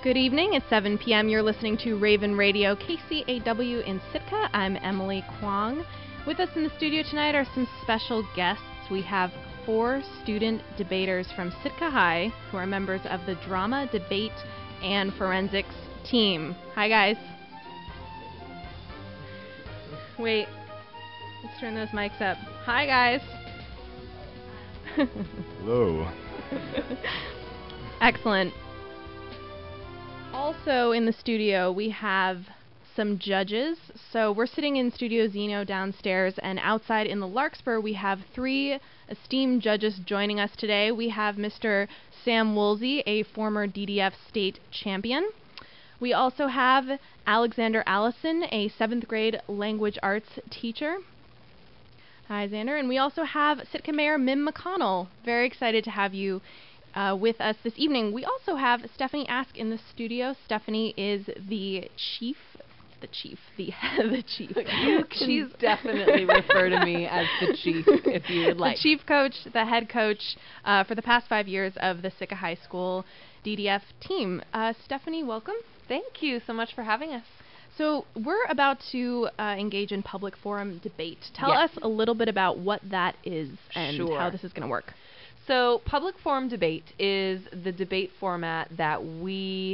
Good evening. It's 7 p.m. You're listening to Raven Radio, KCAW in Sitka. I'm Emily Kwong. With us in the studio tonight are some special guests. We have 4 student debaters from Sitka High who are members of the Drama, Debate, and Forensics team. Hi, guys. Wait. Let's turn those mics up. Hi, guys. Hello. Excellent. Also in the studio, we have some judges. So we're sitting in Studio Zeno downstairs, and outside in the Larkspur, we have 3 esteemed judges joining us today. We have Mr. Sam Woolsey, a former DDF state champion. We also have Alexander Allison, a 7th grade language arts teacher. Hi, Xander. And we also have Sitka Mayor Mim McConnell. Very excited to have you with us this evening. We also have Stephanie Ask in the studio. Stephanie is the chief. You can definitely refer to me as the chief if you would like. The chief coach, the head coach for the past 5 years of the Sitka High School DDF team. Stephanie, welcome. Thank you so much for having us. So we're about to engage in public forum debate. Tell us a little bit about what that is and how this is going to work. So public forum debate is the debate format that we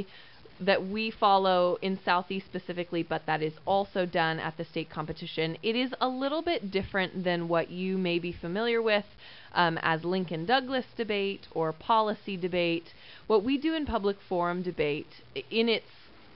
follow in Southeast specifically, but that is also done at the state competition. It is a little bit different than what you may be familiar with as Lincoln Douglas debate or policy debate. What we do in public forum debate in its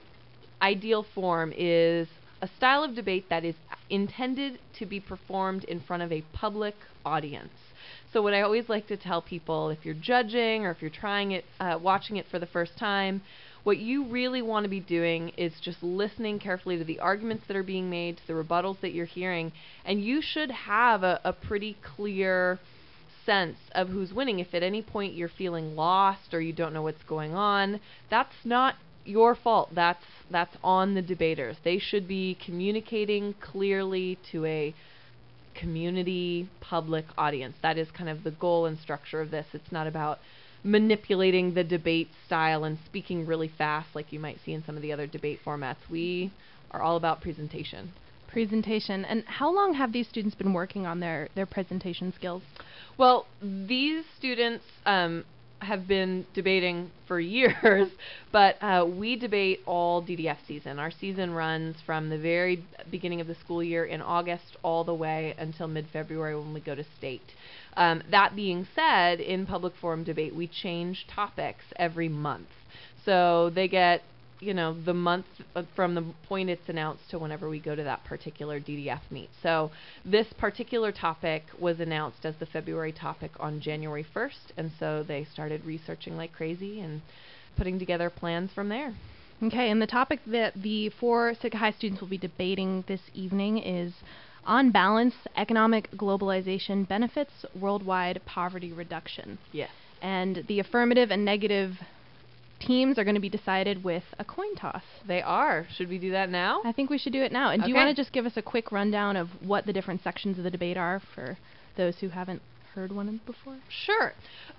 ideal form is a style of debate that is intended to be performed in front of a public audience. So what I always like to tell people, if you're judging or if you're trying it, watching it for the first time, what you really want to be doing is just listening carefully to the arguments that are being made, to the rebuttals that you're hearing, and you should have a pretty clear sense of who's winning. If at any point you're feeling lost or you don't know what's going on, that's not your fault. That's on the debaters. They should be communicating clearly to a community public audience. That is kind of the goal and structure of this. It's not about manipulating the debate style and speaking really fast like you might see in some of the other debate formats. We are all about presentation. Presentation. And how long have these students been working on their presentation skills? Well, these students have been debating for years, but we debate all DDF season. Our season runs from the very beginning of the school year in August all the way until mid-February when we go to state. That being said, in public forum debate, we change topics every month. So they get, the month from the point it's announced to whenever we go to that particular DDF meet. So this particular topic was announced as the February topic on January 1st, and so they started researching like crazy and putting together plans from there. Okay, and the topic that the 4 Sitka High students will be debating this evening is On Balance, Economic Globalization Benefits Worldwide Poverty Reduction. Yes. And the affirmative and negative teams are going to be decided with a coin toss. They are. Should we do that now? I think we should do it now. And do you want to just give us a quick rundown of what the different sections of the debate are for those who haven't heard one before? Sure.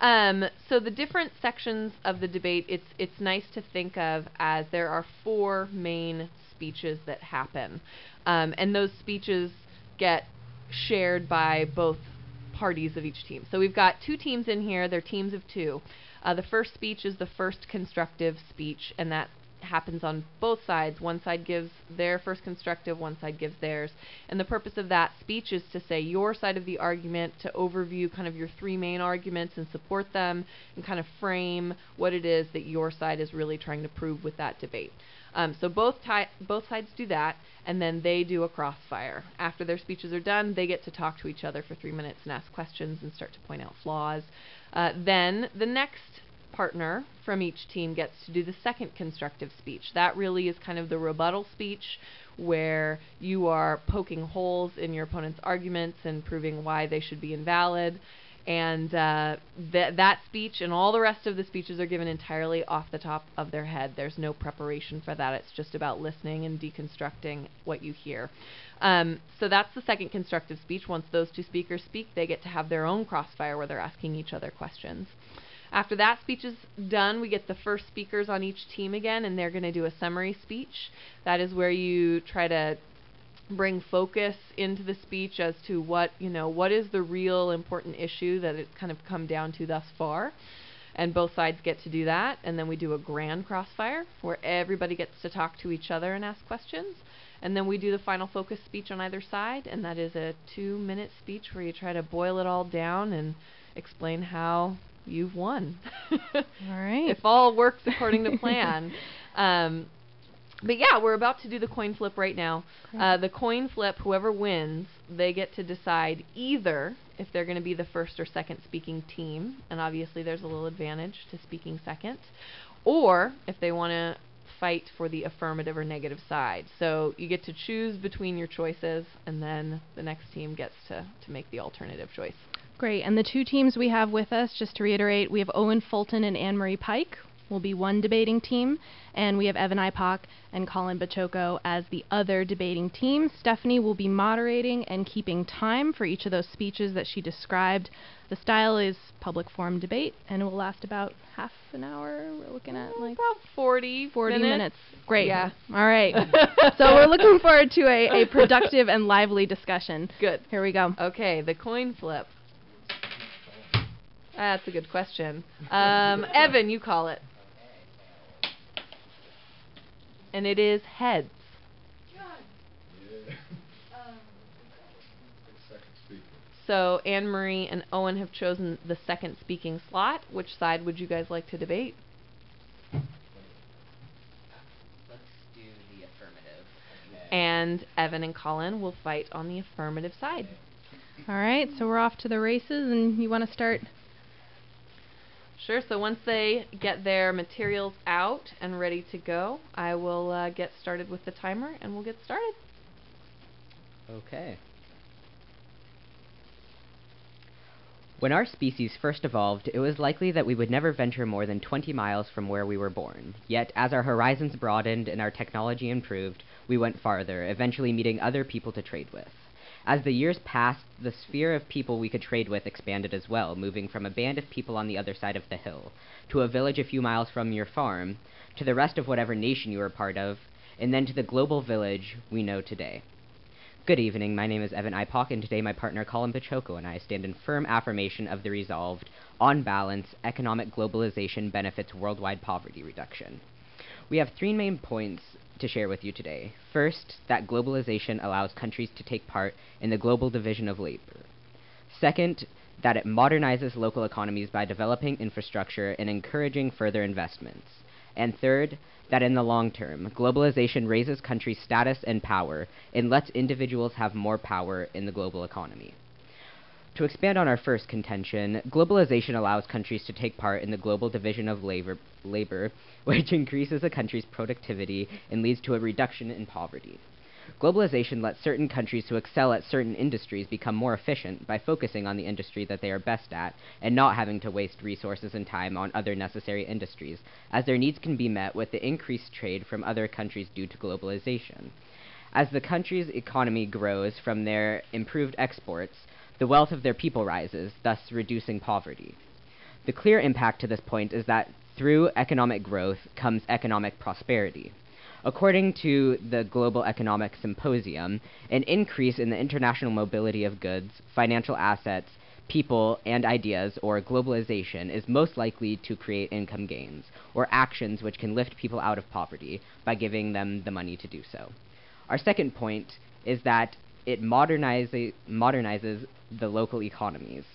So the different sections of the debate, it's nice to think of as there are 4 main speeches that happen. And those speeches get shared by both parties of each team. So we've got 2 teams in here. They're teams of 2. The first speech is the first constructive speech, and that happens on both sides. One side gives their first constructive, one side gives theirs. And the purpose of that speech is to say your side of the argument, to overview kind of your 3 main arguments and support them, and kind of frame what it is that your side is really trying to prove with that debate. So both sides do that, and then they do a crossfire. After their speeches are done, they get to talk to each other for 3 minutes and ask questions and start to point out flaws. Then the next partner from each team gets to do the second constructive speech. That really is kind of the rebuttal speech, where you are poking holes in your opponent's arguments and proving why they should be invalid. And that speech and all the rest of the speeches are given entirely off the top of their head. There's no preparation for that. It's just about listening and deconstructing what you hear. So that's the second constructive speech. Once those 2 speakers speak, they get to have their own crossfire where they're asking each other questions. After that speech is done, we get the first speakers on each team again, and they're going to do a summary speech. That is where you try to bring focus into the speech as to what is the real important issue that it's kind of come down to thus far. And both sides get to do that. And then we do a grand crossfire where everybody gets to talk to each other and ask questions. And then we do the final focus speech on either side, and that is a 2-minute speech where you try to boil it all down and explain how you've won. All right. If all works according to plan. But yeah, we're about to do the coin flip right now. The coin flip, whoever wins, they get to decide either if they're going to be the first or second speaking team, and obviously there's a little advantage to speaking second, or if they want to fight for the affirmative or negative side. So you get to choose between your choices, and then the next team gets to make the alternative choice. Great. And the two teams we have with us, just to reiterate, we have Owen Fulton and Anne-Marie Pike will be one debating team, and we have Evan Ipock and Colin Bachoco as the other debating team. Stephanie will be moderating and keeping time for each of those speeches that she described. The style is public forum debate, and it will last about half an hour. We're looking at like about 40 minutes. Great. Yeah. All right. So we're looking forward to a productive and lively discussion. Good. Here we go. Okay, the coin flip. That's a good question. Evan, you call it. And it is heads. So Anne-Marie and Owen have chosen the second speaking slot. Which side would you guys like to debate? Let's do the affirmative. And Evan and Colin will fight on the affirmative side. All right, so we're off to the races, and you want to start? Sure, so once they get their materials out and ready to go, I will get started with the timer, and we'll get started. Okay. When our species first evolved, it was likely that we would never venture more than 20 miles from where we were born. Yet, as our horizons broadened and our technology improved, we went farther, eventually meeting other people to trade with. As the years passed, the sphere of people we could trade with expanded as well, moving from a band of people on the other side of the hill, to a village a few miles from your farm, to the rest of whatever nation you were part of, and then to the global village we know today. Good evening, my name is Evan Ipock, and today my partner Colin Bachoco and I stand in firm affirmation of the resolved, on balance, economic globalization benefits worldwide poverty reduction. We have 3 main points to share with you today. First, that globalization allows countries to take part in the global division of labor. Second, that it modernizes local economies by developing infrastructure and encouraging further investments. And third, that in the long term, globalization raises countries' status and power and lets individuals have more power in the global economy. To expand on our first contention, globalization allows countries to take part in the global division of labor, which increases a country's productivity and leads to a reduction in poverty. Globalization lets certain countries who excel at certain industries become more efficient by focusing on the industry that they are best at and not having to waste resources and time on other necessary industries, as their needs can be met with the increased trade from other countries due to globalization. As the country's economy grows from their improved exports, the wealth of their people rises, thus reducing poverty. The clear impact to this point is that through economic growth comes economic prosperity. According to the Global Economic Symposium, an increase in the international mobility of goods, financial assets, people, and ideas, or globalization, is most likely to create income gains, or actions which can lift people out of poverty by giving them the money to do so. Our second point is that it modernizes the local economies.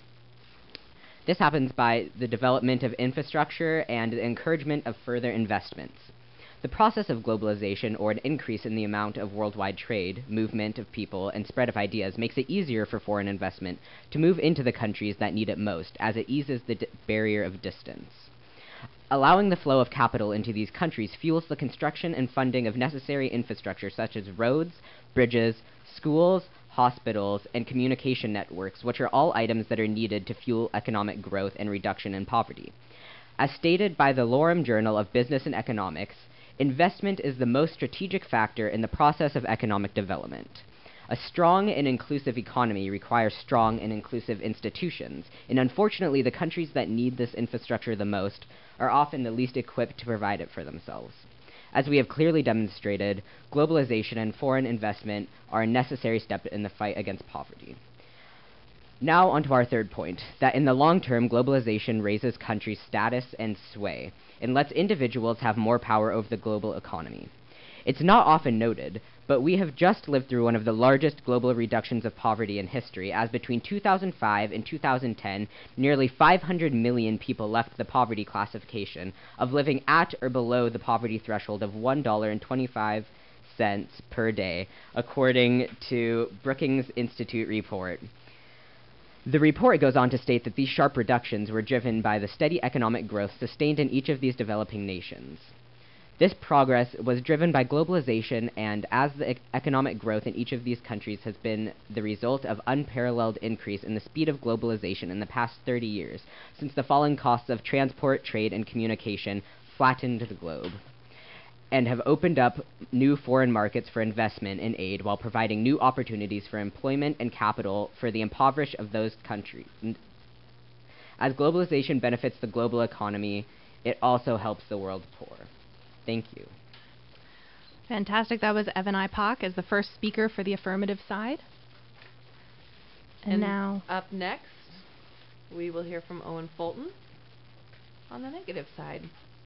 This happens by the development of infrastructure and the encouragement of further investments. The process of globalization, or an increase in the amount of worldwide trade, movement of people, and spread of ideas, makes it easier for foreign investment to move into the countries that need it most, as it eases the barrier of distance. Allowing the flow of capital into these countries fuels the construction and funding of necessary infrastructure such as roads, bridges, schools, hospitals, and communication networks, which are all items that are needed to fuel economic growth and reduction in poverty. As stated by the Lorem Journal of Business and Economics, investment is the most strategic factor in the process of economic development. A strong and inclusive economy requires strong and inclusive institutions, and unfortunately the countries that need this infrastructure the most are often the least equipped to provide it for themselves. As we have clearly demonstrated, globalization and foreign investment are a necessary step in the fight against poverty. Now onto our third point, that in the long term, globalization raises countries' status and sway, and lets individuals have more power over the global economy. It's not often noted, but we have just lived through one of the largest global reductions of poverty in history, as between 2005 and 2010, nearly 500 million people left the poverty classification of living at or below the poverty threshold of $1.25 per day, according to Brookings Institute report. The report goes on to state that these sharp reductions were driven by the steady economic growth sustained in each of these developing nations. This progress was driven by globalization, and as the economic growth in each of these countries has been the result of unparalleled increase in the speed of globalization in the past 30 years, since the falling costs of transport, trade, and communication flattened the globe, and have opened up new foreign markets for investment and aid while providing new opportunities for employment and capital for the impoverished of those countries. As globalization benefits the global economy, it also helps the world's poor. Thank you. Fantastic. That was Evan Ipock as the first speaker for the affirmative side. And now, up next, we will hear from Owen Fulton on the negative side.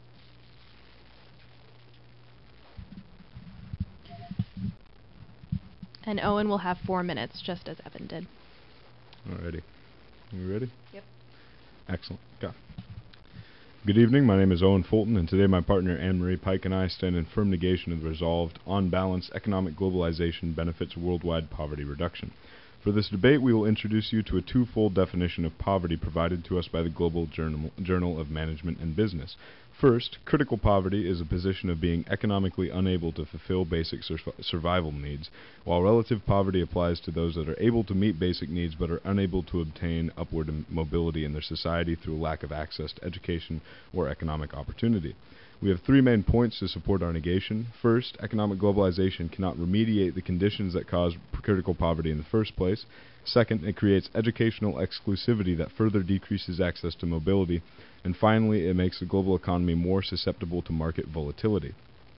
And Owen will have 4 minutes, just as Evan did. Alrighty. You ready? Yep. Excellent. Go. Good evening. My name is Owen Fulton, and today my partner Anne-Marie Pike and I stand in firm negation of the resolved, on balance, economic globalization benefits worldwide poverty reduction. For this debate, we will introduce you to a twofold definition of poverty provided to us by the Global Journal of Management and Business. First, critical poverty is a position of being economically unable to fulfill basic survival needs, while relative poverty applies to those that are able to meet basic needs but are unable to obtain upward mobility in their society through lack of access to education or economic opportunity. We have 3 main points to support our negation. First, economic globalization cannot remediate the conditions that cause critical poverty in the first place. Second, it creates educational exclusivity that further decreases access to mobility. And finally, it makes the global economy more susceptible to market volatility.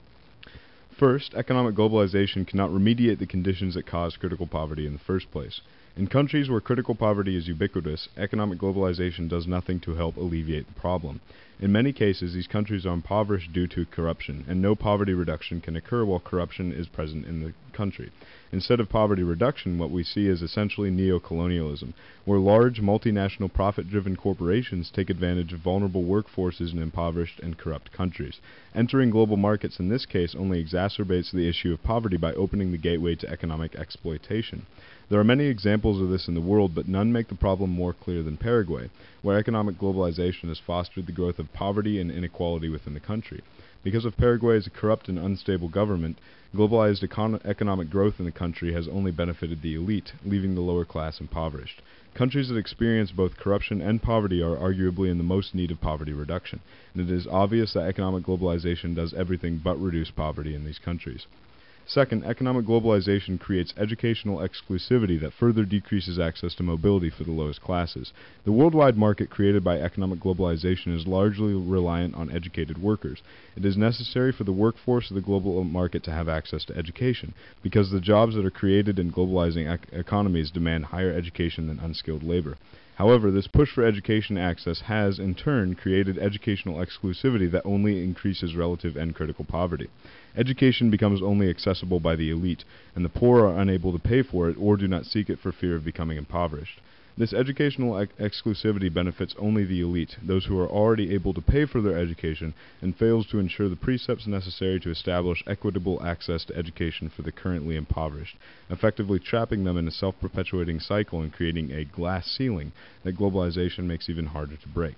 First, economic globalization cannot remediate the conditions that cause critical poverty in the first place. In countries where critical poverty is ubiquitous, economic globalization does nothing to help alleviate the problem. In many cases, these countries are impoverished due to corruption, and no poverty reduction can occur while corruption is present in the country. Instead of poverty reduction, what we see is essentially neo-colonialism, where large multinational profit-driven corporations take advantage of vulnerable workforces in impoverished and corrupt countries. Entering global markets in this case only exacerbates the issue of poverty by opening the gateway to economic exploitation. There are many examples of this in the world, but none make the problem more clear than Paraguay, where economic globalization has fostered the growth of poverty and inequality within the country. Because of Paraguay's corrupt and unstable government, globalized economic growth in the country has only benefited the elite, leaving the lower class impoverished. Countries that experience both corruption and poverty are arguably in the most need of poverty reduction, and it is obvious that economic globalization does everything but reduce poverty in these countries. Second, economic globalization creates educational exclusivity that further decreases access to mobility for the lowest classes. The worldwide market created by economic globalization is largely reliant on educated workers. It is necessary for the workforce of the global market to have access to education, because the jobs that are created in globalizing economies demand higher education than unskilled labor. However, this push for education access has, in turn, created educational exclusivity that only increases relative and critical poverty. Education becomes only accessible by the elite, and the poor are unable to pay for it or do not seek it for fear of becoming impoverished. This educational exclusivity benefits only the elite, those who are already able to pay for their education, and fails to ensure the precepts necessary to establish equitable access to education for the currently impoverished, effectively trapping them in a self-perpetuating cycle and creating a glass ceiling that globalization makes even harder to break.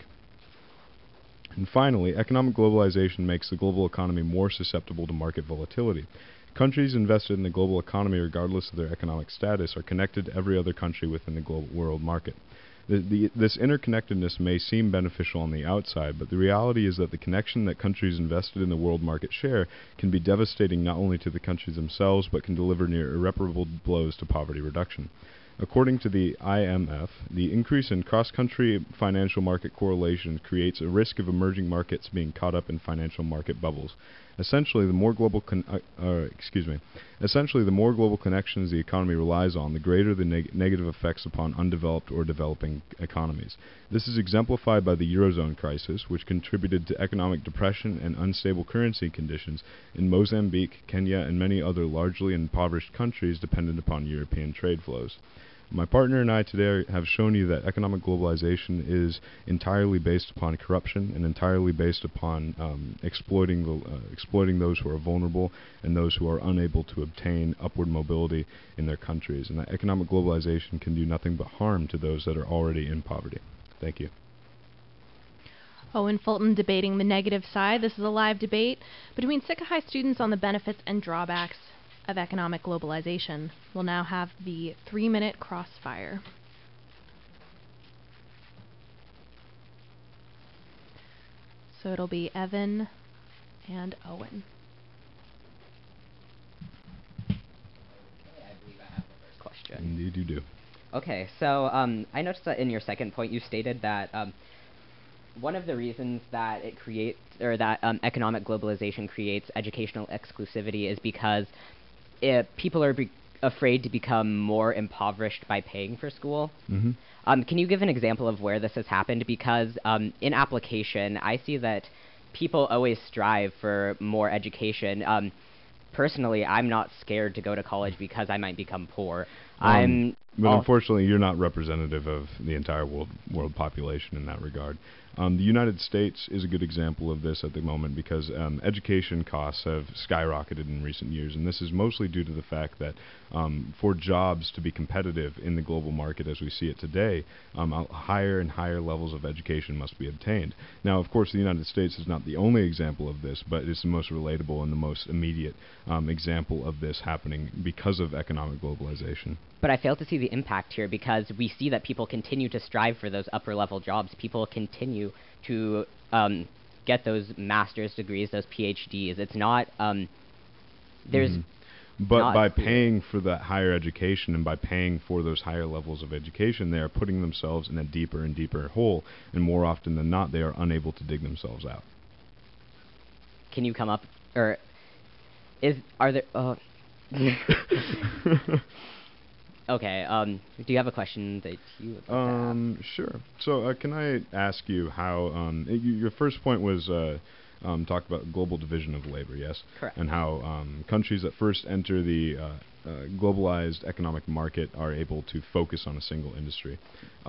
And finally, economic globalization makes the global economy more susceptible to market volatility. Countries invested in the global economy, regardless of their economic status, are connected to every other country within the global world market. This interconnectedness may seem beneficial on the outside, but the reality is that the connection that countries invested in the world market share can be devastating not only to the countries themselves, but can deliver near irreparable blows to poverty reduction. According to the IMF, the increase in cross-country financial market correlation creates a risk of emerging markets being caught up in financial market bubbles. Essentially, the more global connections the economy relies on, the greater the negative effects upon undeveloped or developing economies. This is exemplified by the Eurozone crisis, which contributed to economic depression and unstable currency conditions in Mozambique, Kenya, and many other largely impoverished countries dependent upon European trade flows. My partner and I today have shown you that economic globalization is entirely based upon corruption and entirely based upon exploiting those who are vulnerable and those who are unable to obtain upward mobility in their countries, and that economic globalization can do nothing but harm to those that are already in poverty. Thank you. Owen Fulton debating the negative side. This is a live debate between Sitka High students on the benefits and drawbacks of economic globalization. We'll now have the 3-minute crossfire. So it'll be Evan and Owen. Okay, I believe I have the first question. Indeed you do. Okay, so I noticed that in your second point you stated that one of the reasons that it creates, or that economic globalization creates educational exclusivity is because people are afraid to become more impoverished by paying for school. Mm-hmm. Can you give an example of where this has happened? Because in application, I see that people always strive for more education. Personally, I'm not scared to go to college because I might become poor. But unfortunately, you're not representative of the entire world population in that regard. The United States is a good example of this at the moment because education costs have skyrocketed in recent years, and this is mostly due to the fact that for jobs to be competitive in the global market as we see it today, higher and higher levels of education must be obtained. Now, of course, the United States is not the only example of this, but it's the most relatable and the most immediate example of this happening because of economic globalization. But I fail to see the impact here because we see that people continue to strive for those upper level jobs. People continue to get those master's degrees, those PhDs. It's not, there's... Mm-hmm. But by paying for that higher education and by paying for those higher levels of education, they are putting themselves in a deeper and deeper hole, and more often than not, they are unable to dig themselves out. Can you come up, or are there... Okay, do you have a question that you would like to ask? Sure. So can I ask you how, your first point was talked about global division of labor, yes? Correct. And how countries that first enter the globalized economic market are able to focus on a single industry.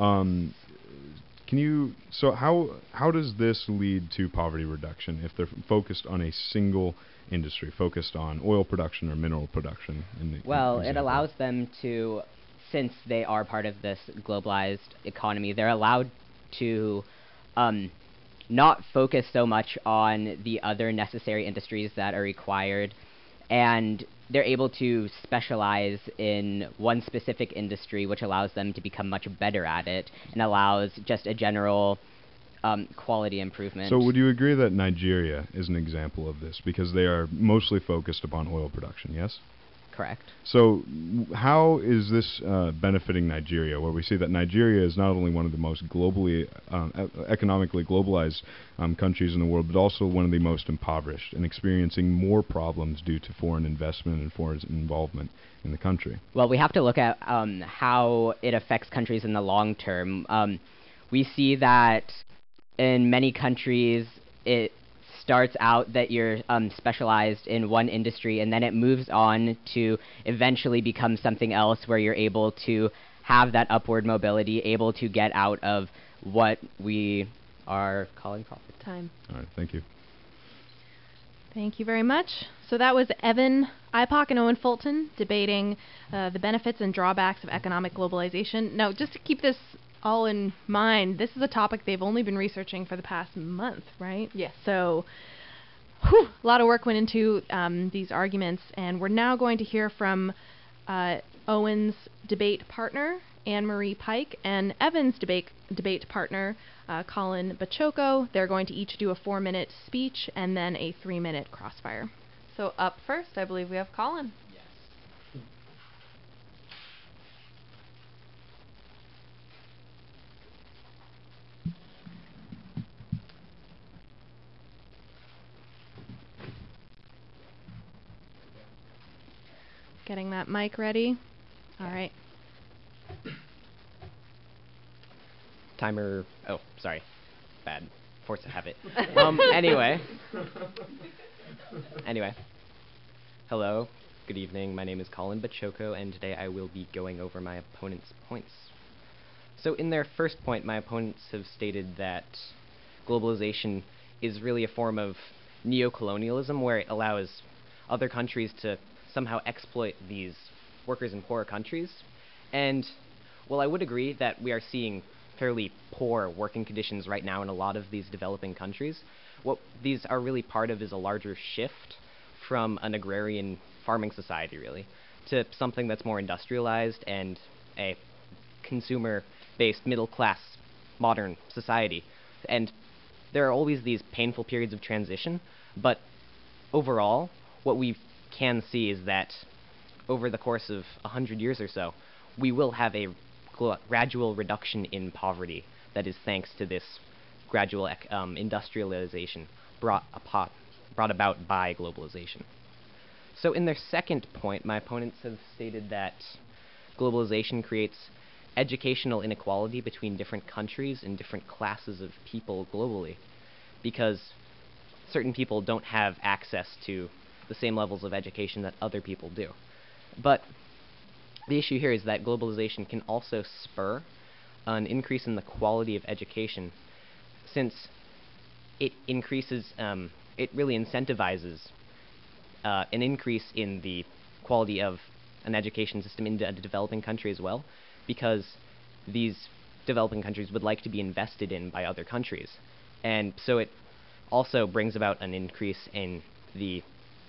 So how does this lead to poverty reduction if they're focused on a single industry, focused on oil production or mineral production? Well, it allows them to, since they are part of this globalized economy, they're allowed to not focus so much on the other necessary industries that are required, and they're able to specialize in one specific industry, which allows them to become much better at it and allows just a general quality improvement. So would you agree that Nigeria is an example of this because they are mostly focused upon oil production, yes? Correct. So how is this benefiting Nigeria, where we see that Nigeria is not only one of the most globally, economically globalized countries in the world, but also one of the most impoverished and experiencing more problems due to foreign investment and foreign involvement in the country? Well, we have to look at how it affects countries in the long term. We see that in many countries, it starts out that you're specialized in one industry, and then it moves on to eventually become something else where you're able to have that upward mobility, able to get out of what we are calling profit Time. All right, thank you. Thank you very much. So that was Evan Ipock and Owen Fulton debating the benefits and drawbacks of economic globalization. Now, just to keep this all in mind, this is a topic they've only been researching for the past month, right? Yes. So, a lot of work went into these arguments, and we're now going to hear from Owen's debate partner Anne-Marie Pike and Evan's debate partner, Colin Bachoco. They're going to each do a 4-minute speech and then a 3-minute crossfire. So up first, I believe we have Colin. Getting that mic ready. All right. Timer. Oh, sorry. Bad. Force of habit. Anyway. Hello. Good evening. My name is Colin Bachoco, and today I will be going over my opponent's points. So in their first point, my opponents have stated that globalization is really a form of neocolonialism where it allows other countries to somehow exploit these workers in poorer countries. And while I would agree that we are seeing fairly poor working conditions right now in a lot of these developing countries, what these are really part of is a larger shift from an agrarian farming society, really, to something that's more industrialized and a consumer-based, middle-class, modern society. And there are always these painful periods of transition, but overall, what we can see is that over the course of 100 years or so, we will have a gradual reduction in poverty that is thanks to this gradual industrialization brought about by globalization. So in their second point, my opponents have stated that globalization creates educational inequality between different countries and different classes of people globally, because certain people don't have access to the same levels of education that other people do. But the issue here is that globalization can also spur an increase in the quality of education, since it increases, it really incentivizes an increase in the quality of an education system in a developing country as well, because these developing countries would like to be invested in by other countries. And so it also brings about an increase in the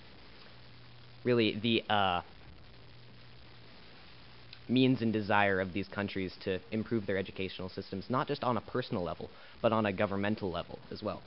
means and desire of these countries to improve their educational systems, not just on a personal level, but on a governmental level as well.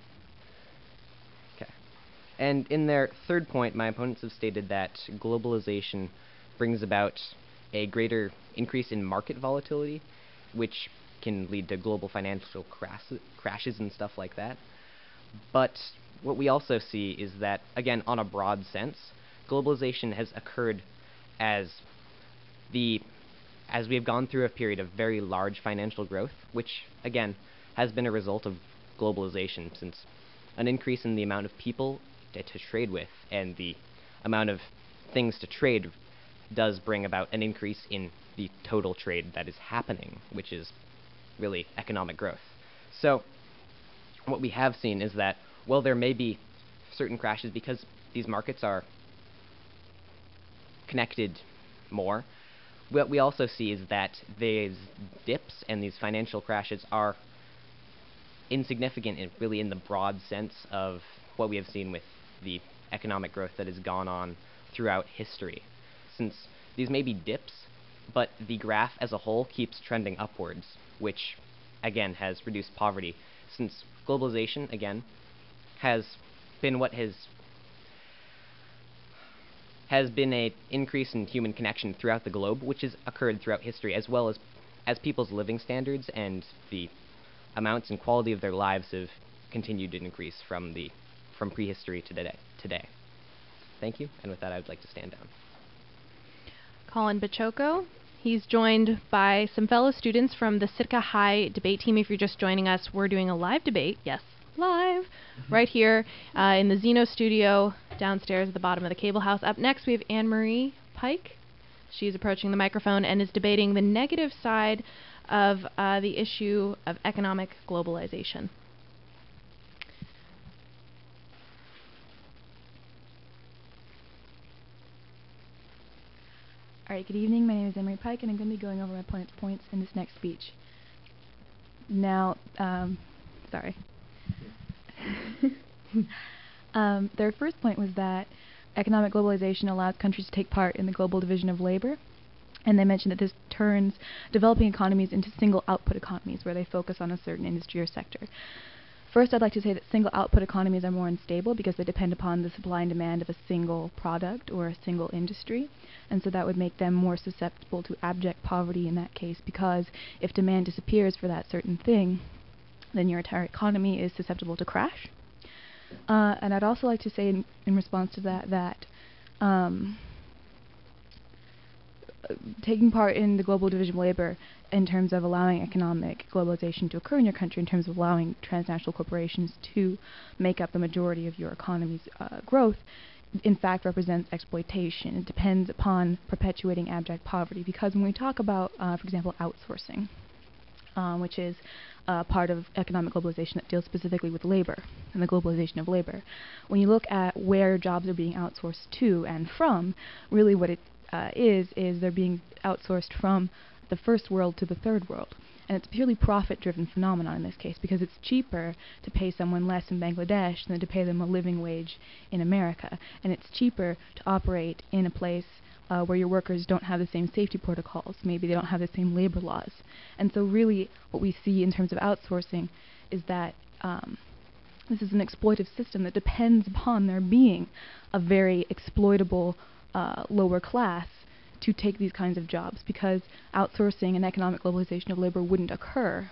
Okay. And in their third point, my opponents have stated that globalization brings about a greater increase in market volatility, which can lead to global financial crashes and stuff like that. But what we also see is that, again, on a broad sense, globalization has occurred as we have gone through a period of very large financial growth, which, again, has been a result of globalization, since an increase in the amount of people to trade with and the amount of things to trade does bring about an increase in the total trade that is happening, which is really economic growth. So what we have seen is that, well, there may be certain crashes because these markets are connected more. What we also see is that these dips and these financial crashes are insignificant really in the broad sense of what we have seen with the economic growth that has gone on throughout history. Since these may be dips, but the graph as a whole keeps trending upwards, which again has reduced poverty, since globalization again has been what has been an increase in human connection throughout the globe, which has occurred throughout history, as well as people's living standards and the amounts and quality of their lives have continued to increase from prehistory to today. Thank you, and with that I would like to stand down. Colin Bachoco. He's joined by some fellow students from the Sitka High debate team. If you're just joining us, we're doing a live debate. Yes, live, right here in the Zeno studio downstairs at the bottom of the cable house. Up next, we have Anne-Marie Pike. She's approaching the microphone and is debating the negative side of the issue of economic globalization. All right, good evening. My name is Anne-Marie Pike, and I'm going to be going over my opponent's points in this next speech. Now, sorry. Their first point was that economic globalization allows countries to take part in the global division of labor. And they mentioned that this turns developing economies into single output economies where they focus on a certain industry or sector. First, I'd like to say that single output economies are more unstable because they depend upon the supply and demand of a single product or a single industry. And so that would make them more susceptible to abject poverty in that case, because if demand disappears for that certain thing, then your entire economy is susceptible to crash. And I'd also like to say in response to that taking part in the global division of labor in terms of allowing economic globalization to occur in your country, in terms of allowing transnational corporations to make up the majority of your economy's growth, in fact represents exploitation. It depends upon perpetuating abject poverty, because when we talk about, for example, outsourcing, which is part of economic globalization that deals specifically with labor and the globalization of labor, when you look at where jobs are being outsourced to and from, really what it is they're being outsourced from the first world to the third world. And it's a purely profit-driven phenomenon in this case, because it's cheaper to pay someone less in Bangladesh than to pay them a living wage in America. And it's cheaper to operate in a place where your workers don't have the same safety protocols. Maybe they don't have the same labor laws. And so really what we see in terms of outsourcing is that this is an exploitive system that depends upon there being a very exploitable lower class to take these kinds of jobs, because outsourcing and economic globalization of labor wouldn't occur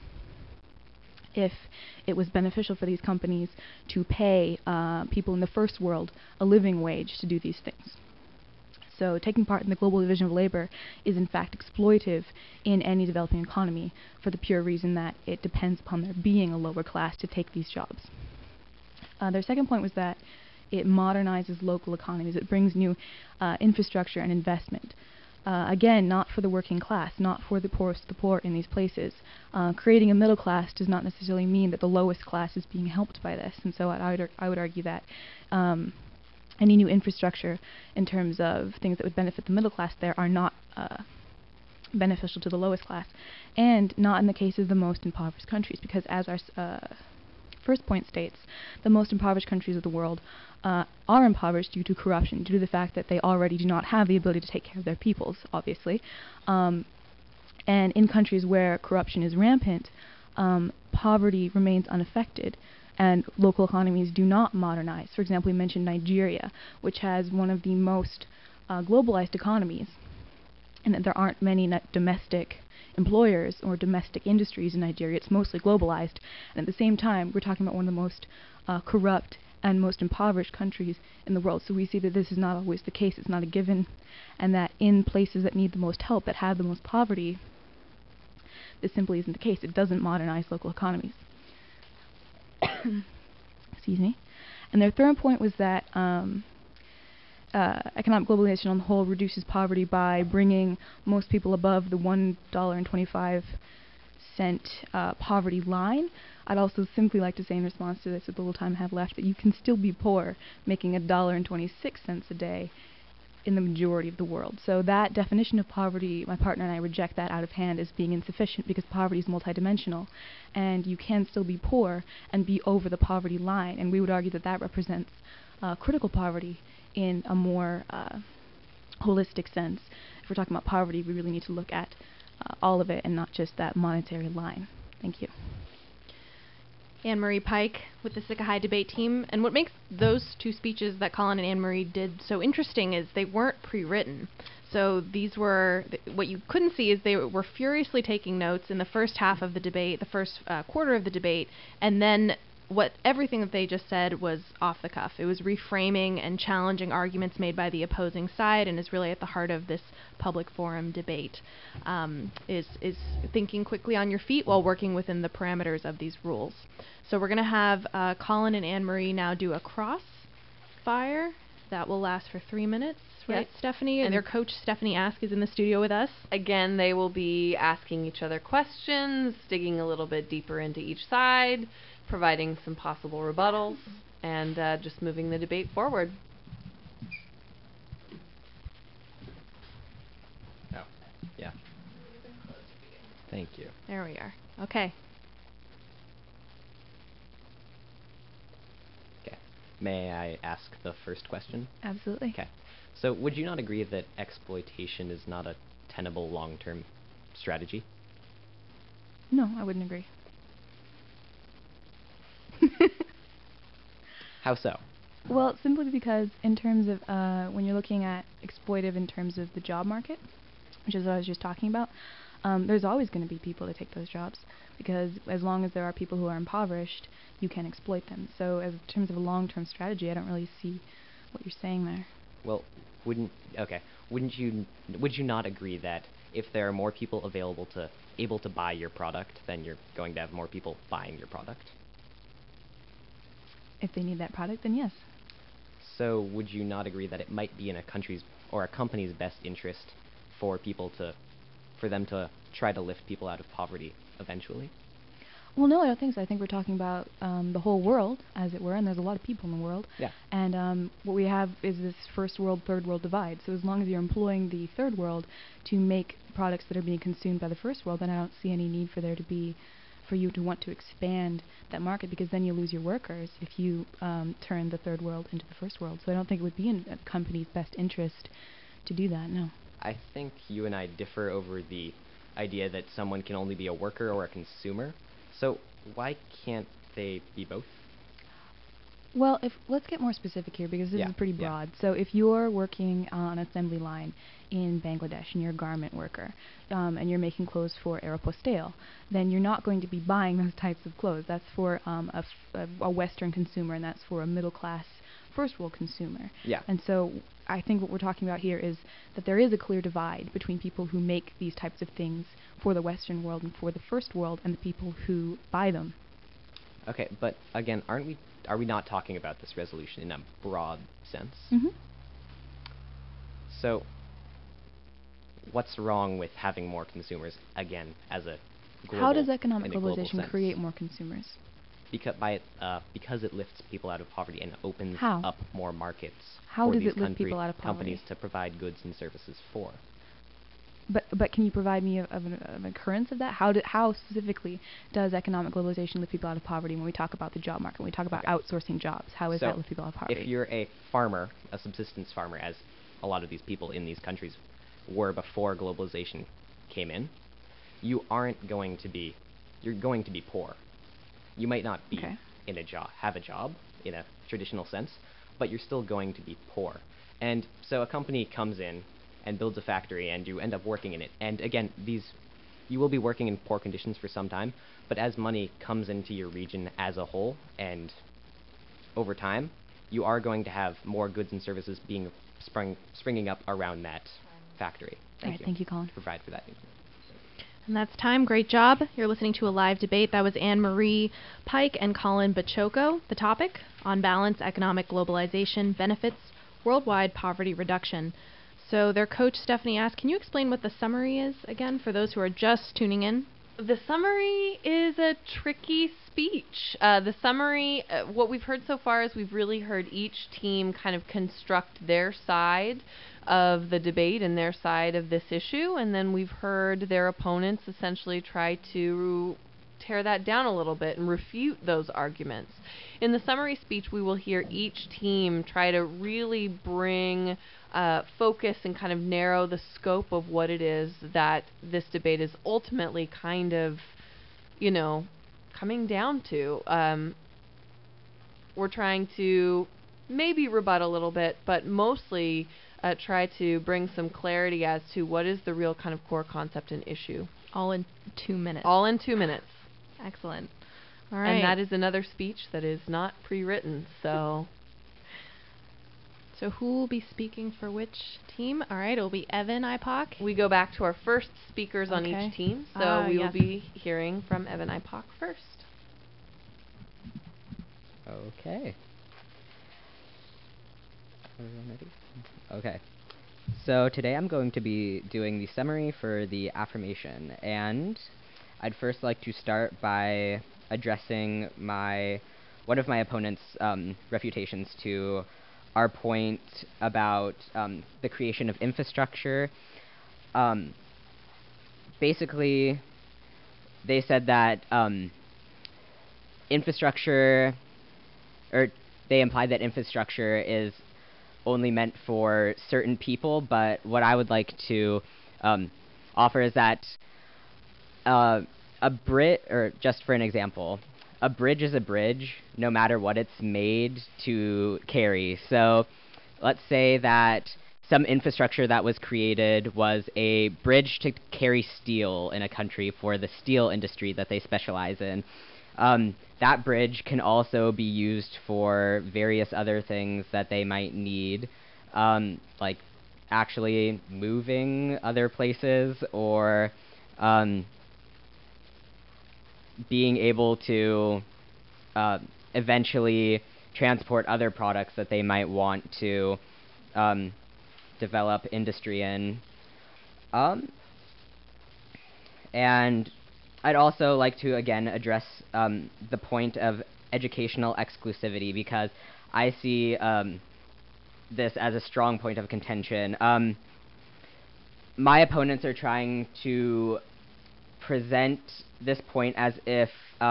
if it was beneficial for these companies to pay people in the first world a living wage to do these things. So taking part in the global division of labor is in fact exploitive in any developing economy, for the pure reason that it depends upon there being a lower class to take these jobs. Their second point was that it modernizes local economies. It brings new infrastructure and investment. Again, not for the working class, not for the poorest of the poor in these places. Creating a middle class does not necessarily mean that the lowest class is being helped by this. And so I would argue that any new infrastructure in terms of things that would benefit the middle class there are not beneficial to the lowest class, and not in the case of the most impoverished countries, because as our first point states, the most impoverished countries of the world are impoverished due to corruption, due to the fact that they already do not have the ability to take care of their peoples, obviously. And in countries where corruption is rampant, poverty remains unaffected, and local economies do not modernize. For example, we mentioned Nigeria, which has one of the most globalized economies, and that there aren't many domestic employers or domestic industries in Nigeria. It's mostly globalized, and at the same time we're talking about one of the most corrupt and most impoverished countries in the world. So we see that this is not always the case, it's not a given, and that in places that need the most help, that have the most poverty, this simply isn't the case. It doesn't modernize local economies. Excuse me. And their third point was that economic globalization on the whole reduces poverty by bringing most people above the $1.25 poverty line. I'd also simply like to say in response to this, with the little time I have left, that you can still be poor making $1.26 a day in the majority of the world. So that definition of poverty, my partner and I reject that out of hand as being insufficient, because poverty is multidimensional, and you can still be poor and be over the poverty line, and we would argue that that represents critical poverty in a more holistic sense. If we're talking about poverty, we really need to look at all of it and not just that monetary line. Thank you. Anne-Marie Pike with the Sitka High debate team. And what makes those two speeches that Colin and Anne-Marie did so interesting is they weren't pre-written. So these were, what you couldn't see is they were furiously taking notes in the first half of the debate, the first quarter of the debate, and then everything that they just said was off the cuff. It was reframing and challenging arguments made by the opposing side, and is really at the heart of this public forum debate, is thinking quickly on your feet while working within the parameters of these rules. So we're going to have Colin and Anne-Marie now do a crossfire. That will last for 3 minutes, right, yes. Stephanie? And their coach, Stephanie Ask, is in the studio with us. Again, they will be asking each other questions, digging a little bit deeper into each side, providing some possible rebuttals, and just moving the debate forward. Oh, yeah. Thank you. There we are. Okay. Okay. May I ask the first question? Absolutely. Okay. So would you not agree that exploitation is not a tenable long-term strategy? No, I wouldn't agree. How so? Well, simply because in terms of when you're looking at exploitive in terms of the job market, which is what I was just talking about, there's always going to be people to take those jobs because as long as there are people who are impoverished, you can exploit them. So as in terms of a long-term strategy, I don't really see what you're saying there. Well, would you not agree that if there are more people able to buy your product, then you're going to have more people buying your product? If they need that product, then yes. So would you not agree that it might be in a country's or a company's best interest for them to try to lift people out of poverty eventually? Well, no, I don't think so. I think we're talking about the whole world, as it were, and there's a lot of people in the world. Yeah. And what we have is this first world, third world divide. So as long as you're employing the third world to make products that are being consumed by the first world, then I don't see any need for you to want to expand that market, because then you lose your workers if you turn the third world into the first world. So I don't think it would be in a company's best interest to do that, no. I think you and I differ over the idea that someone can only be a worker or a consumer. So why can't they be both? Well, let's get more specific here, because this is pretty broad. So if you're working on an assembly line in Bangladesh and you're a garment worker and you're making clothes for Aeropostale, then you're not going to be buying those types of clothes. That's for a Western consumer, and that's for a middle-class first world consumer. Yeah. And so I think what we're talking about here is that there is a clear divide between people who make these types of things for the Western world and for the first world and the people who buy them. Okay, but again, are we not talking about this resolution in a broad sense? Mm-hmm. So what's wrong with having more consumers, again, as a global, How does economic in a global globalization sense? create more consumers? Because it lifts people out of poverty and opens How? up more markets How for does these it lift people out of companies poverty? to provide goods and services for. But can you provide me of an occurrence of that? How specifically does economic globalization lift people out of poverty when we talk about the job market, when we talk about outsourcing jobs? How is that lift people out of poverty? If you're a farmer, a subsistence farmer, as a lot of these people in these countries were before globalization came in, you're going to be poor. You might not be in a job, have a job in a traditional sense, but you're still going to be poor. And so a company comes in and builds a factory, and you end up working in it. And again, you will be working in poor conditions for some time, but as money comes into your region as a whole, and over time, you are going to have more goods and services being springing up around that factory. Thank you, Colin. To provide for that. And that's time. Great job. You're listening to a live debate. That was Anne-Marie Pike and Colin Bachoco. The topic, On Balance, Economic Globalization Benefits Worldwide Poverty Reduction. So their coach, Stephanie, asked, can you explain what the summary is again for those who are just tuning in? The summary is a tricky speech. The summary, what we've heard so far is we've really heard each team kind of construct their side of the debate and their side of this issue, and then we've heard their opponents essentially try to tear that down a little bit and refute those arguments. In the summary speech, we will hear each team try to really bring focus and kind of narrow the scope of what it is that this debate is ultimately kind of, coming down to. We're trying to maybe rebut a little bit, but mostly try to bring some clarity as to what is the real kind of core concept and issue. All in 2 minutes. All in 2 minutes. Excellent. All right. And that is another speech that is not pre-written, so... So who will be speaking for which team? All right, it will be Evan Ipoc. We go back to our first speakers on each team, so we will be hearing from Evan Ipoc first. Okay. Everyone ready? Okay. So today I'm going to be doing the summary for the affirmation, and I'd first like to start by addressing one of my opponent's refutations to our point about the creation of infrastructure. Basically, they said that infrastructure, or they implied that infrastructure is only meant for certain people, but what I would like to offers that or just for an example, a bridge is a bridge no matter what it's made to carry. So let's say that some infrastructure that was created was a bridge to carry steel in a country for the steel industry that they specialize in. That bridge can also be used for various other things that they might need, like actually moving other places, or being able to eventually transport other products that they might want to develop industry in. And I'd also like to again address the point of educational exclusivity, because I see this as a strong point of contention. My opponents are trying to present this point as if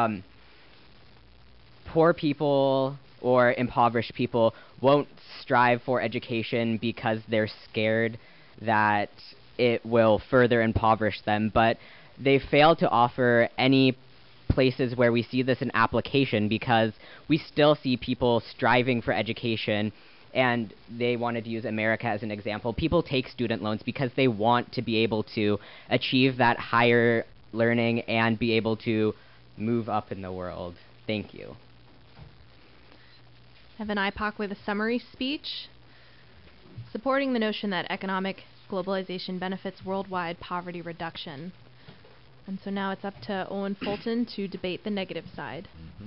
poor people or impoverished people won't strive for education because they're scared that it will further impoverish them, but they fail to offer any places where we see this in application, because we still see people striving for education. And they wanted to use America as an example. People take student loans because they want to be able to achieve that higher learning and be able to move up in the world. Thank you. Evan IPOC with a summary speech supporting the notion that economic globalization benefits worldwide poverty reduction. And so now it's up to Owen Fulton to debate the negative side.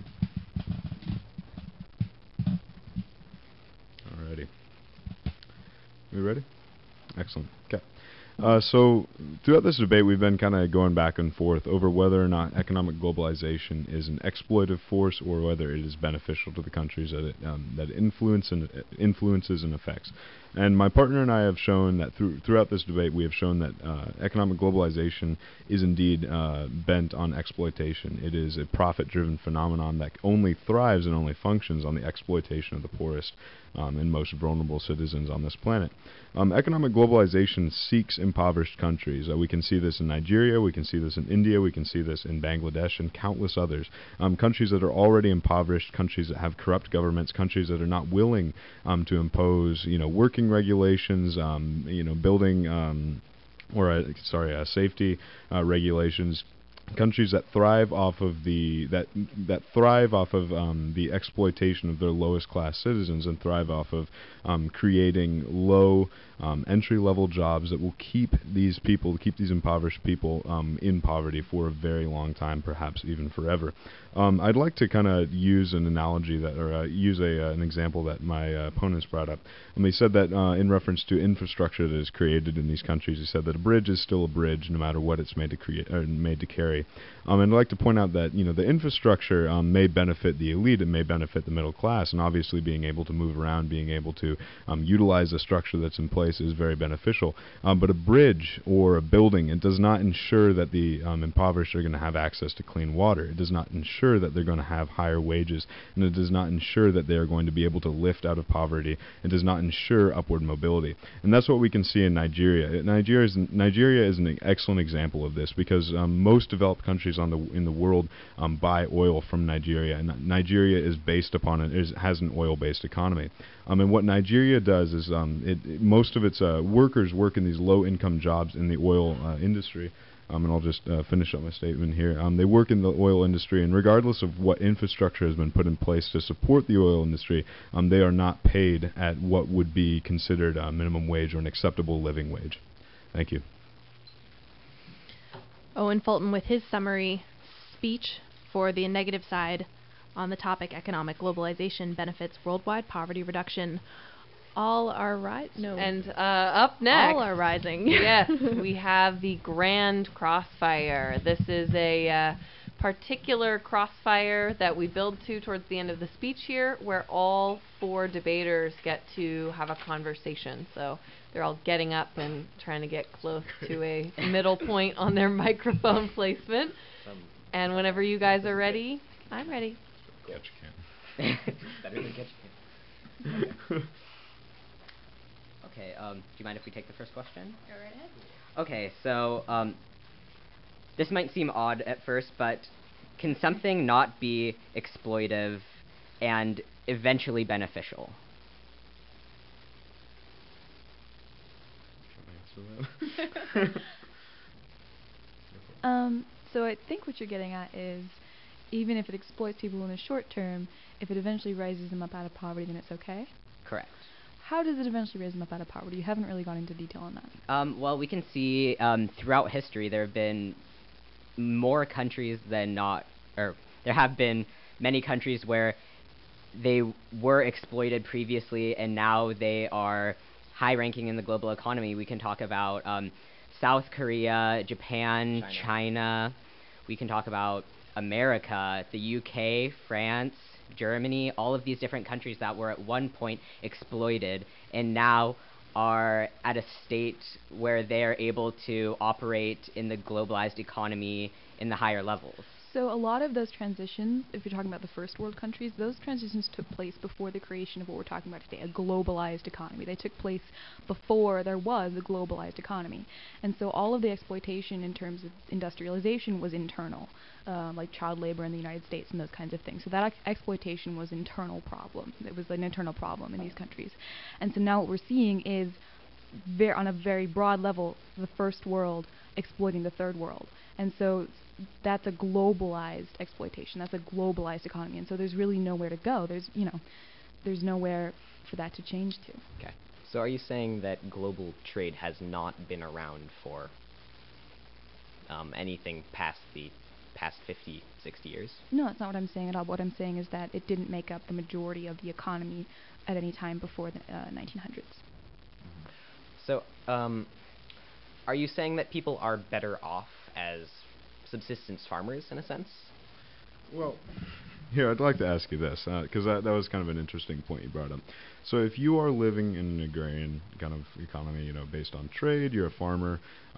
Alrighty. We ready? Excellent. Okay. So throughout this debate, we've been kind of going back and forth over whether or not economic globalization is an exploitive force or whether it is beneficial to the countries that it influences and affects. And my partner and I have shown that throughout this debate, we have shown that economic globalization is indeed bent on exploitation. It is a profit-driven phenomenon that only thrives and only functions on the exploitation of the poorest and most vulnerable citizens on this planet. Economic globalization seeks impoverished countries. We can see this in Nigeria, we can see this in India, we can see this in Bangladesh and countless others. Countries that are already impoverished, countries that have corrupt governments, countries that are not willing to impose, working regulations, building safety regulations. Countries that thrive off of the exploitation of their lowest class citizens and thrive off of creating low entry-level jobs that will keep these impoverished people in poverty for a very long time, perhaps even forever. I'd like to kind of use an analogy an example that my opponents brought up. He said that in reference to infrastructure that is created in these countries, he said that a bridge is still a bridge no matter what it's made to carry. And I'd like to point out that the infrastructure may benefit the elite, it may benefit the middle class, and obviously being able to move around, being able to utilize the structure that's in place is very beneficial. But a bridge or a building, it does not ensure that the impoverished are going to have access to clean water. It does not ensure that they're going to have higher wages, and it does not ensure that they are going to be able to lift out of poverty. It does not ensure upward mobility. And that's what we can see in Nigeria. Nigeria is an excellent example of this, because most developed countries in the world buy oil from Nigeria, and Nigeria is based upon has an oil-based economy. And what Nigeria does is most of its workers work in these low-income jobs in the oil industry. And I'll just finish up my statement here. They work in the oil industry, and regardless of what infrastructure has been put in place to support the oil industry, they are not paid at what would be considered a minimum wage or an acceptable living wage. Thank you. Owen Fulton with his summary speech for the negative side on the topic economic globalization benefits worldwide poverty reduction. All are And up next, all are rising. Yes, we have the Grand Crossfire. This is a particular crossfire that we build to towards the end of the speech here, where all four debaters get to have a conversation. So they're all getting up and trying to get close to a middle point on their microphone placement. And whenever you guys are ready, I'm ready. Catch can. Better than catch can. Okay, do you mind if we take the first question? Go right ahead. Okay, so this might seem odd at first, but can something not be exploitive and eventually beneficial? So I think what you're getting at is, even if it exploits people in the short term, if it eventually raises them up out of poverty, then it's okay? Correct. How does it eventually raise them up out of poverty? You haven't really gone into detail on that. Well, we can see throughout history there have been more countries than not, or there have been many countries where they were exploited previously and now they are high ranking in the global economy. We can talk about South Korea, Japan, China. We can talk about America, the UK, France, Germany, all of these different countries that were at one point exploited and now are at a state where they are able to operate in the globalized economy in the higher levels. So a lot of those transitions, if you're talking about the first world countries, those transitions took place before the creation of what we're talking about today, a globalized economy. They took place before there was a globalized economy. And so all of the exploitation in terms of industrialization was internal, like child labor in the United States and those kinds of things. So that exploitation was internal problem. It was an internal problem in these countries. And so now what we're seeing is, on a very broad level, the first world exploiting the third world. And so that's a globalized exploitation. That's a globalized economy. And so there's really nowhere to go. There's nowhere for that to change to. Okay. So are you saying that global trade has not been around for anything past the past 50, 60 years? No, that's not what I'm saying at all. What I'm saying is that it didn't make up the majority of the economy at any time before the 1900s. So, are you saying that people are better off as subsistence farmers, in a sense? Well, here, I'd like to ask you this, because that was kind of an interesting point you brought up. So if you are living in an agrarian kind of economy, based on trade, you're a farmer,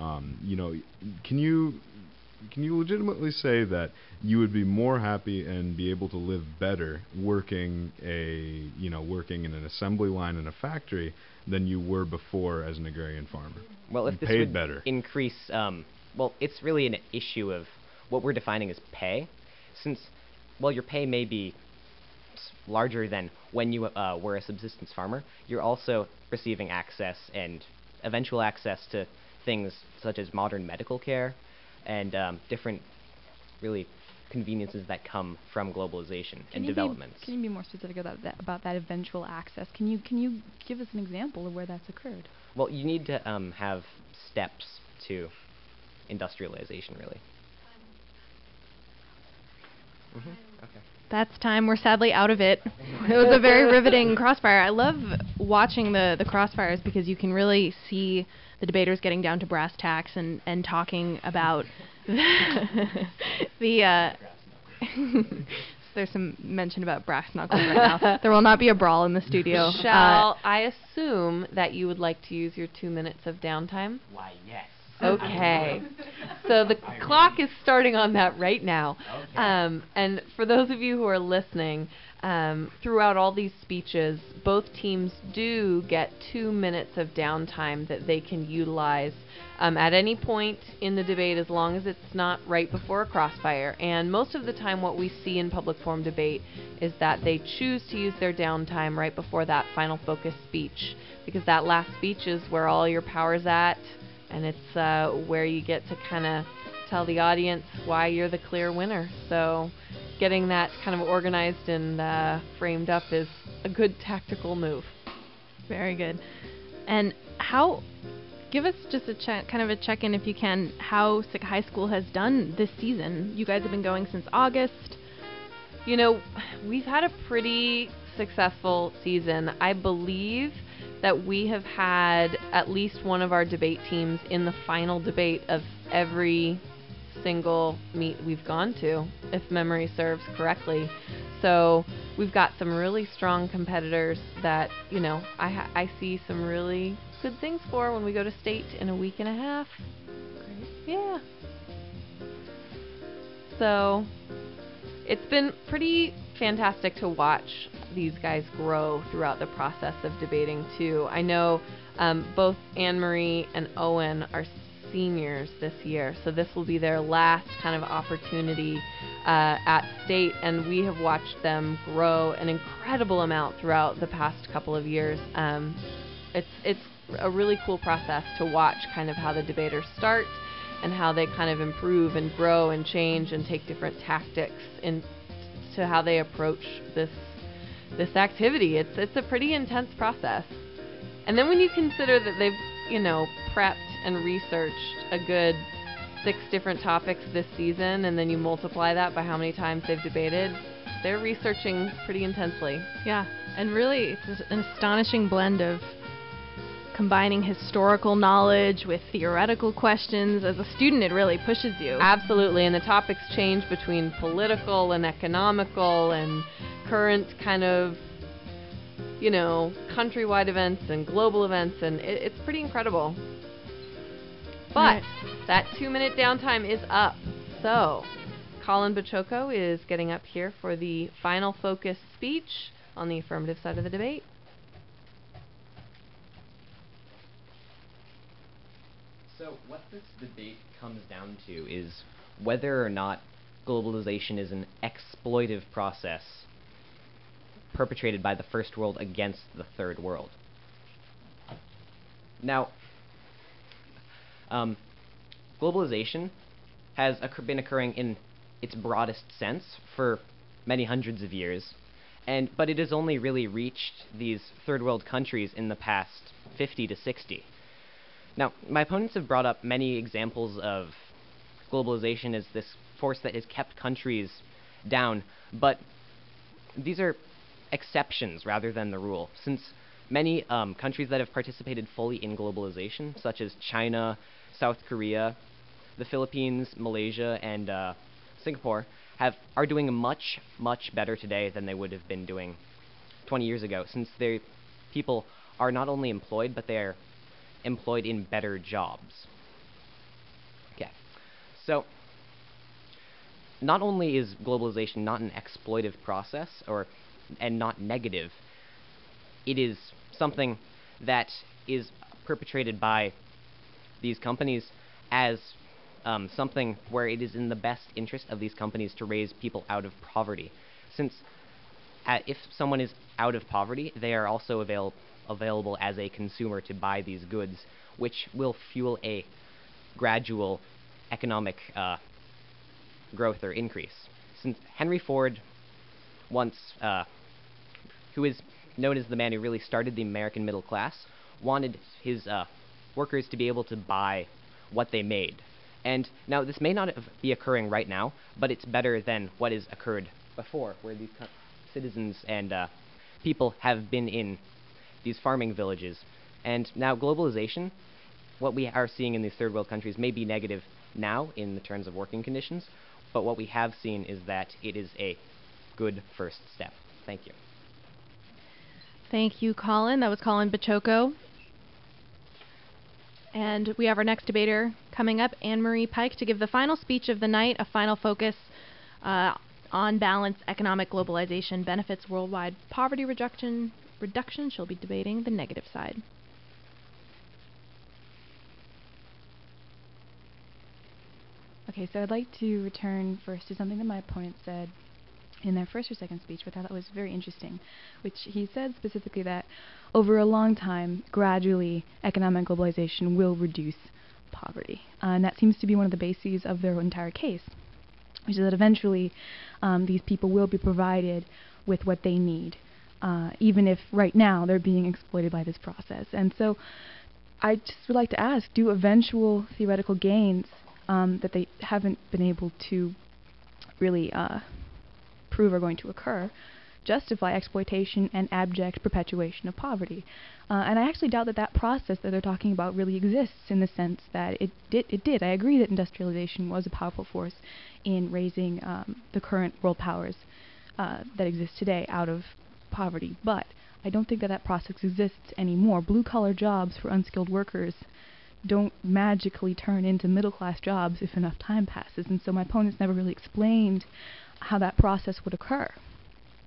can you legitimately say that you would be more happy and be able to live better working in an assembly line in a factory than you were before as an agrarian farmer? Well, if and this paid would better. increase, well, it's really an issue of what we're defining as pay, since, well, your pay may be larger than when you were a subsistence farmer, you're also receiving access and eventual access to things such as modern medical care and different, really, conveniences that come from globalization and developments. Can you be more specific about that eventual access? Can you give us an example of where that's occurred? Well, you need to have steps to industrialization, really. Okay. That's time. We're sadly out of it. It was a very riveting crossfire. I love watching the crossfires because you can really see the debaters getting down to brass tacks and talking about there's some mention about brass knuckles right now. There will not be a brawl in the studio. Shall I assume that you would like to use your 2 minutes of downtime? Why, yes. Okay. So the clock is starting on that right now. Okay. And for those of you who are listening, throughout all these speeches, both teams do get 2 minutes of downtime that they can utilize at any point in the debate, as long as it's not right before a crossfire. And most of the time what we see in public forum debate is that they choose to use their downtime right before that final focus speech, because that last speech is where all your power's at, and it's where you get to kind of tell the audience why you're the clear winner. So getting that kind of organized and framed up is a good tactical move. Very good. And give us just kind of a check-in, if you can, how Sitka High School has done this season. You guys have been going since August. We've had a pretty successful season. I believe that we have had at least one of our debate teams in the final debate of every single meet we've gone to, if memory serves correctly. So we've got some really strong competitors that, I see some really good things for when we go to state in a week and a half. Great. Yeah. So it's been pretty fantastic to watch these guys grow throughout the process of debating too. I know both Anne-Marie and Owen are seniors this year. So this will be their last kind of opportunity at state, and we have watched them grow an incredible amount throughout the past couple of years. It's a really cool process to watch kind of how the debaters start and how they kind of improve and grow and change and take different tactics into how they approach this activity. It's a pretty intense process. And then when you consider that they've, prepped and researched a good 6 different topics this season, and then you multiply that by how many times they've debated, they're researching pretty intensely. Yeah, and really it's an astonishing blend of combining historical knowledge with theoretical questions. As a student, it really pushes you. Absolutely, and the topics change between political and economical and current kind of, countrywide events and global events, and it's pretty incredible. But that 2-minute downtime is up. So Colin Baciocco is getting up here for the final focus speech on the affirmative side of the debate. So what this debate comes down to is whether or not globalization is an exploitive process perpetrated by the first world against the third world. Now, globalization has been occurring in its broadest sense for many hundreds of years, but it has only really reached these third world countries in the past 50 to 60. Now, my opponents have brought up many examples of globalization as this force that has kept countries down, but these are exceptions rather than the rule, since many countries that have participated fully in globalization, such as China, South Korea, the Philippines, Malaysia, and Singapore, are doing much, much better today than they would have been doing 20 years ago, since their people are not only employed, but they are employed in better jobs. Okay, so not only is globalization not an exploitive process and not negative, it is something that is perpetrated by these companies as something where it is in the best interest of these companies to raise people out of poverty. Since if someone is out of poverty, they are also available as a consumer to buy these goods, which will fuel a gradual economic growth or increase. Since Henry Ford once, who is known as the man who really started the American middle class, wanted his workers to be able to buy what they made. And now this may not be occurring right now, but it's better than what has occurred before, where these citizens and people have been in these farming villages. And now globalization, what we are seeing in these third world countries may be negative now in the terms of working conditions, but what we have seen is that it is a good first step. Thank you. Thank you, Colin. That was Colin Baciocco. And we have our next debater coming up, Anne-Marie Pike, to give the final speech of the night, a final focus on balance, economic globalization, benefits worldwide poverty reduction. She'll be debating the negative side. Okay, so I'd like to return first to something that my opponent said in their first or second speech, which I thought was very interesting, which he said specifically that over a long time, gradually, economic globalization will reduce poverty. And that seems to be one of the bases of their entire case, which is that eventually these people will be provided with what they need, even if right now they're being exploited by this process. And so I just would like to ask, do eventual theoretical gains that they haven't been able to really prove are going to occur justify exploitation and abject perpetuation of poverty? And I actually doubt that that process that they're talking about really exists, in the sense that it did. I agree that industrialization was a powerful force in raising the current world powers that exist today out of poverty, but I don't think that that process exists anymore. Blue-collar jobs for unskilled workers don't magically turn into middle-class jobs if enough time passes, and so my opponents never really explained how that process would occur.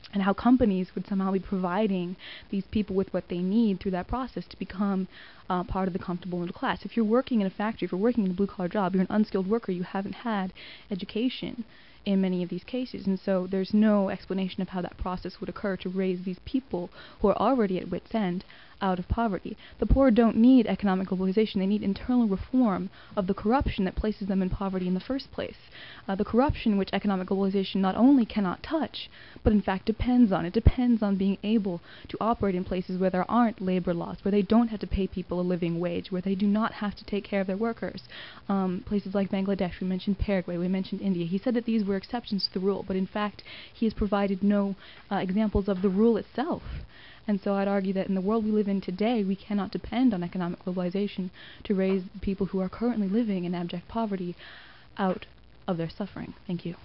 and how companies would somehow be providing these people with what they need through that process to become part of the comfortable middle class. If you're working in a factory, if you're working in a blue-collar job, you're an unskilled worker, you haven't had education in many of these cases, and so there's no explanation of how that process would occur to raise these people who are already at wit's end out of poverty. The poor don't need economic globalization. They need internal reform of the corruption that places them in poverty in the first place. The corruption which economic globalization not only cannot touch, but in fact depends on. It depends on being able to operate in places where there aren't labor laws, where they don't have to pay people a living wage, where they do not have to take care of their workers. Places like Bangladesh, we mentioned Paraguay, we mentioned India. He said that these were exceptions to the rule, but in fact he has provided no examples of the rule itself. And so I'd argue that in the world we live in today, we cannot depend on economic globalization to raise people who are currently living in abject poverty out of their suffering. Thank you.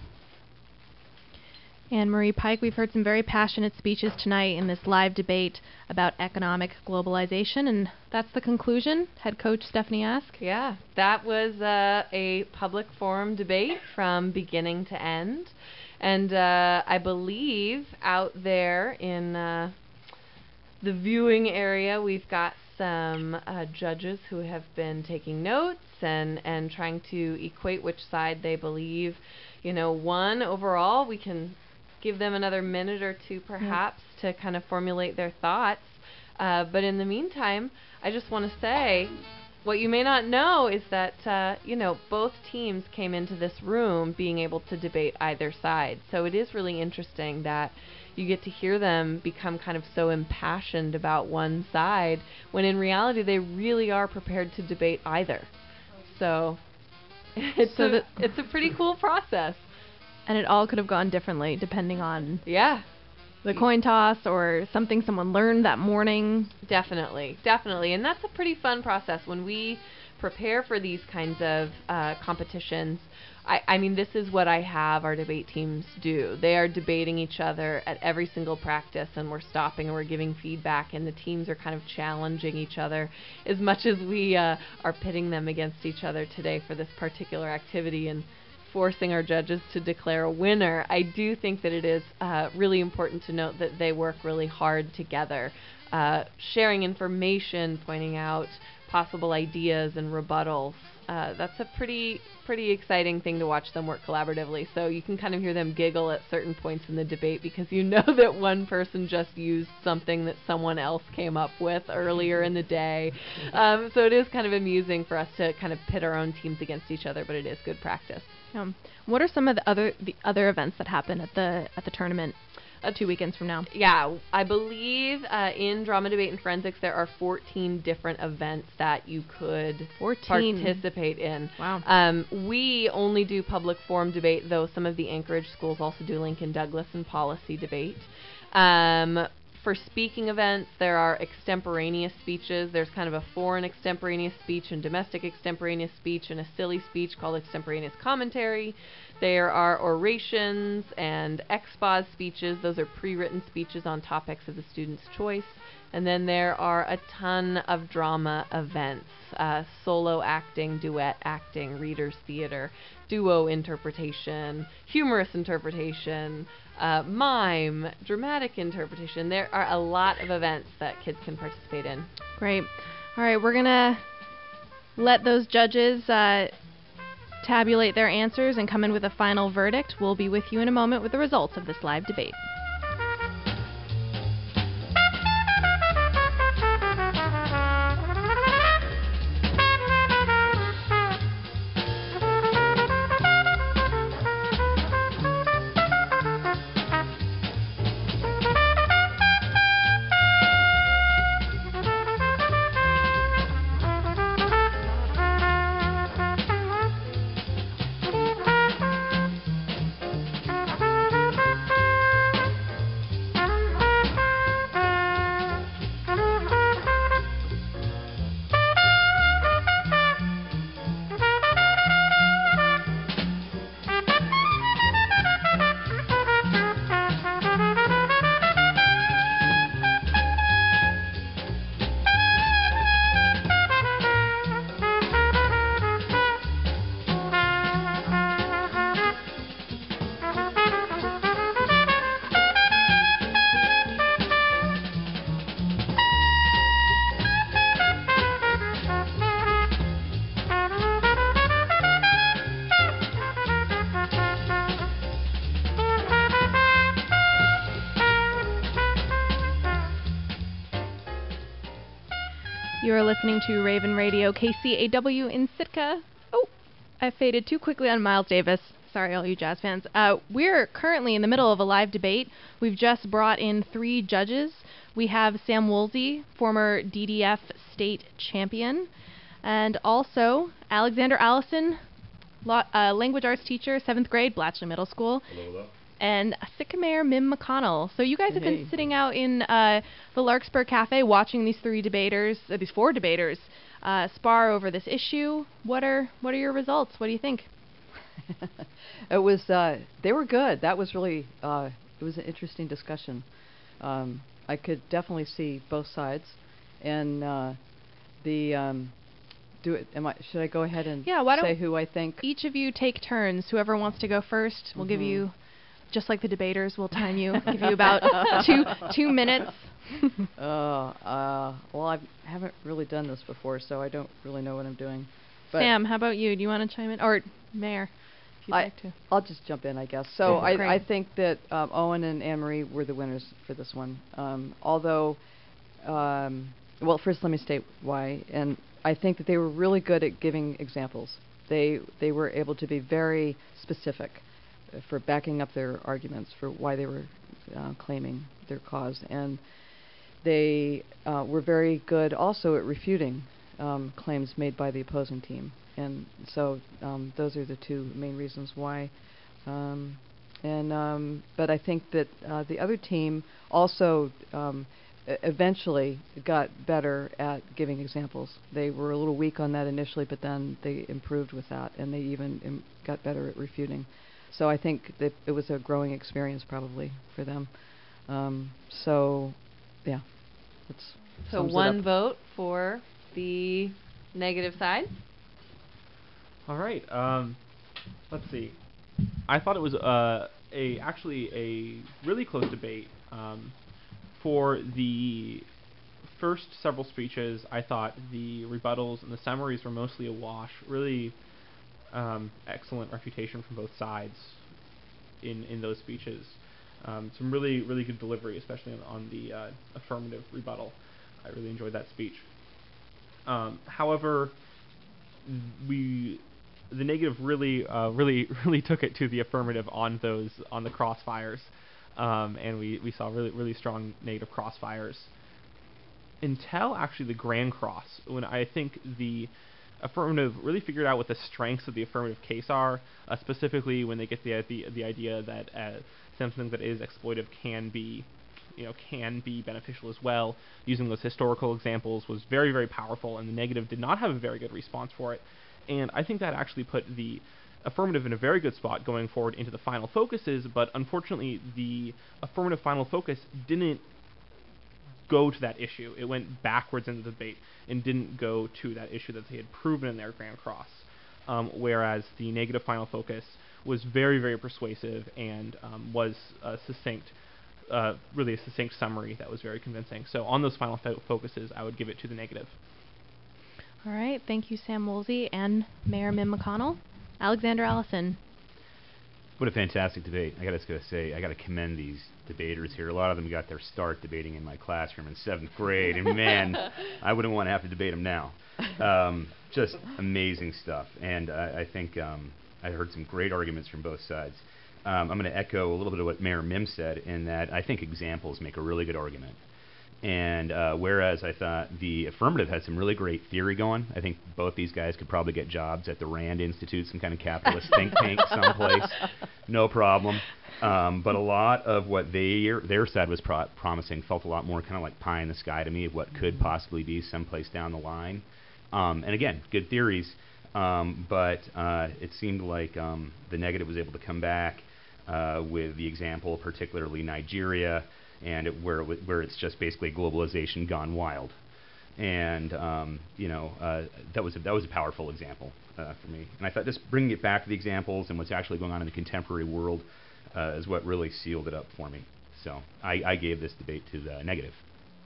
Anne-Marie Pike, we've heard some very passionate speeches tonight in this live debate about economic globalization, and that's the conclusion. Head coach Stephanie Ask. Yeah, that was a public forum debate from beginning to end. And I believe out there in the viewing area, we've got some judges who have been taking notes and trying to equate which side they believe, won overall. We can give them another minute or two perhaps to kind of formulate their thoughts. But in the meantime, I just want to say what you may not know is that, both teams came into this room being able to debate either side. So it is really interesting that you get to hear them become kind of so impassioned about one side when in reality they really are prepared to debate either. So it's a pretty cool process. And it all could have gone differently depending on the coin toss or something someone learned that morning. Definitely. And that's a pretty fun process when we prepare for these kinds of competitions. I mean, this is what I have our debate teams do. They are debating each other at every single practice, and we're stopping and we're giving feedback, and the teams are kind of challenging each other as much as we are pitting them against each other today for this particular activity and forcing our judges to declare a winner. I do think that it is really important to note that they work really hard together, sharing information, pointing out possible ideas and rebuttals. That's a pretty exciting thing to watch them work collaboratively. So you can kind of hear them giggle at certain points in the debate because you know that one person just used something that someone else came up with earlier in the day. So it is kind of amusing for us to kind of pit our own teams against each other, but it is good practice. What are some of the other events that happen at the tournament 2 weekends from now? Yeah, I believe in Drama, Debate, and Forensics there are 14 different events that you could participate in. Wow. We only do public forum debate, though some of the Anchorage schools also do Lincoln Douglas and policy debate. For speaking events, there are extemporaneous speeches. There's kind of a foreign extemporaneous speech and domestic extemporaneous speech and a silly speech called extemporaneous commentary. There are orations and expos speeches. Those are pre-written speeches on topics of the student's choice. And then there are a ton of drama events, solo acting, duet acting, readers theater, duo interpretation, humorous interpretation, mime, dramatic interpretation. There are a lot of events that kids can participate in. Great. All right, we're going to let those judges tabulate their answers and come in with a final verdict. We'll be with you in a moment with the results of this live debate. You are listening to Raven Radio KCAW in Sitka. Oh, I faded too quickly on Miles Davis. Sorry, all you jazz fans. We're currently in the middle of a live debate. We've just brought in 3 judges. We have Sam Woolsey, former DDF state champion, and also Alexander Allison, language arts teacher, 7th grade, Blatchley Middle School. Hello. And Sitka Mayor Mim McConnell. So you guys have been sitting out in the Larkspur Cafe watching these 4 debaters, spar over this issue. What are your results? What do you think? It was they were good. That was really it was an interesting discussion. I could definitely see both sides, and should I go ahead and say who I think? Each of you take turns. Whoever wants to go first, we'll give you, just like the debaters, we'll time you. Give you about 2 minutes. Well, I haven't really done this before, so I don't really know what I'm doing. But Sam, how about you? Do you want to chime in, or Mayor, if you'd like to? I'll just jump in, I guess. So Great. I think that Owen and Anne-Marie were the winners for this one. Although, well, first let me state why. And I think that they were really good at giving examples. They were able to be very specific for backing up their arguments for why they were claiming their cause. And they were very good also at refuting claims made by the opposing team. And so those are the 2 main reasons why. But I think that the other team also eventually got better at giving examples. They were a little weak on that initially, but then they improved with that, and they even got better at refuting. So I think that it was a growing experience probably for them. So, yeah. So 1 vote for the negative side. All right. Let's see. I thought it was actually a really close debate. For the first several speeches, I thought the rebuttals and the summaries were mostly a wash. Really excellent refutation from both sides in those speeches. Some really good delivery, especially on the affirmative rebuttal. I really enjoyed that speech. However, the negative really took it to the affirmative on the crossfires, and we saw really strong negative crossfires until actually the Grand Cross, when I think the affirmative really figured out what the strengths of the affirmative case are, specifically when they get the idea that something that is exploitive can be beneficial as well. Using those historical examples was very powerful, and the negative did not have a very good response for it. And I think that actually put the affirmative in a very good spot going forward into the final focuses, but unfortunately the affirmative final focus didn't go to that issue. It went backwards into the debate and didn't go to that issue that they had proven in their Grand Cross. Whereas the negative final focus was very persuasive and was a succinct, really a succinct summary that was very convincing. So on those final focuses, I would give it to the negative. All right, thank you, Sam Woolsey and Mayor Mim McConnell. Alexander Allison. What a fantastic debate. I got to say, I got to commend these debaters here. A lot of them got their start debating in my classroom in 7th grade, and man, I wouldn't want to have to debate them now. Just amazing stuff, and I think I heard some great arguments from both sides. I'm going to echo a little bit of what Mayor Mim said, in that I think examples make a really good argument. And whereas I thought the affirmative had some really great theory going, I think both these guys could probably get jobs at the Rand Institute, some kind of capitalist think tank someplace, no problem. But a lot of what their side was promising felt a lot more kind of like pie in the sky to me of what could possibly be someplace down the line. And again, good theories, but it seemed like the negative was able to come back with the example, particularly Nigeria, and where it's just basically globalization gone wild, and that was a powerful example for me. And I thought just bringing it back to the examples and what's actually going on in the contemporary world is what really sealed it up for me. So I gave this debate to the negative.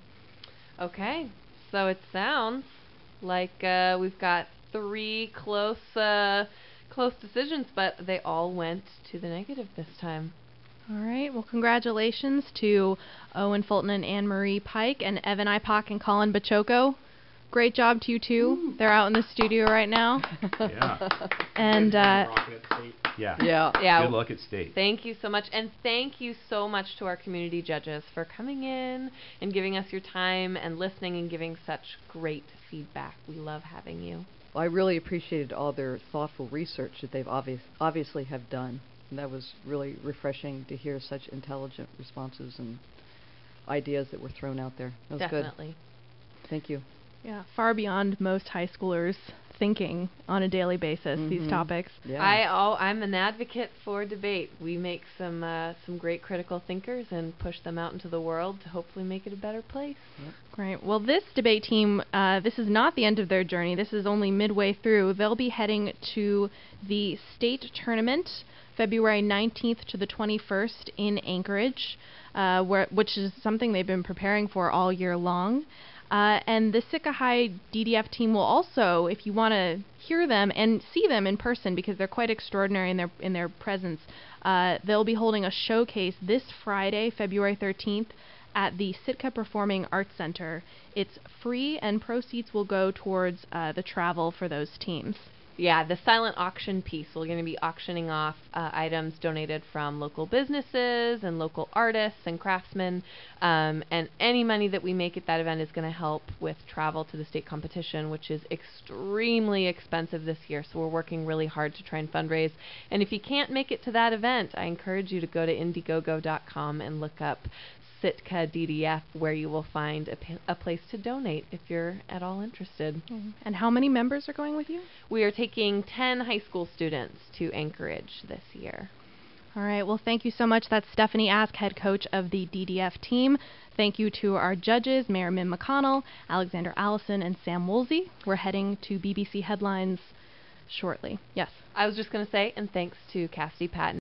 Okay, so it sounds like we've got 3 close decisions, but they all went to the negative this time. All right. Well, congratulations to Owen Fulton and Anne-Marie Pike and Evan Ipock and Colin Bachoco. Great job to you two. They're out in the studio right now. Yeah. And Yeah. Yeah. Good luck at state. Thank you so much. And thank you so much to our community judges for coming in and giving us your time and listening and giving such great feedback. We love having you. Well, I really appreciated all their thoughtful research that they've obviously have done. And that was really refreshing to hear such intelligent responses and ideas that were thrown out there. That was Definitely. good. Thank you. yeah, far beyond most high schoolers thinking on a daily basis these topics. Yeah. I'm an advocate for debate. We make some great critical thinkers and push them out into the world to hopefully make it a better place. Great. Well, this debate team, this is not the end of their journey. This is only midway through. They'll be heading to the state tournament February 19th to the 21st in Anchorage, which is something they've been preparing for all year long. And the Sitka High DDF team will also, if you want to hear them and see them in person, because they're quite extraordinary in their presence, they'll be holding a showcase this Friday, February 13th, at the Sitka Performing Arts Center. It's free, and proceeds will go towards the travel for those teams. Yeah, the silent auction piece. We're going to be auctioning off items donated from local businesses and local artists and craftsmen. And any money that we make at that event is going to help with travel to the state competition, which is extremely expensive this year. So we're working really hard to try and fundraise. And if you can't make it to that event, I encourage you to go to Indiegogo.com and look up Sitka DDF, where you will find a place to donate if you're at all interested. And how many members are going with you? We are taking 10 high school students to Anchorage this year. All right. Well, thank you so much. That's Stephanie Ask, head coach of the DDF team. Thank you to our judges, Mayor Mim McConnell, Alexander Allison, and Sam Woolsey. We're heading to BBC Headlines shortly. Yes. I was just going to say, and thanks to Cassidy Patton.